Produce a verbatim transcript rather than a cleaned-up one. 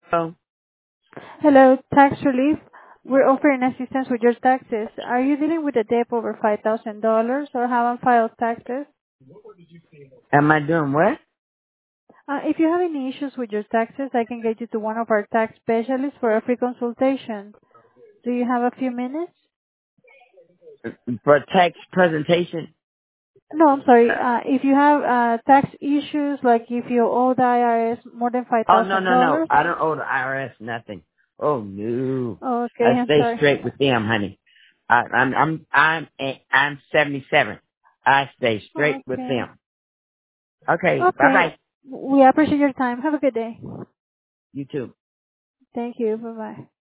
Oh, Hello, tax relief. We're offering assistance with your taxes. Are you dealing with a debt over five thousand dollars or haven't filed taxes? am I doing what? Uh, if you have any issues with your taxes, I can get you to one of our tax specialists for a free consultation. Do you have a few minutes? For a tax presentation? No, I'm sorry. Uh, if you have uh, tax issues, like if you owe the I R S more than Oh, no, no, no. five thousand dollars. I don't owe the I R S nothing. Oh, no. Okay, I I'm stay sorry. straight with them, honey. I, I'm, I'm, I'm, I'm seventy-seven. I stay straight with Okay. them. Okay, Okay. bye-bye. We appreciate your time. Have a good day. You too. Thank you. Bye-bye.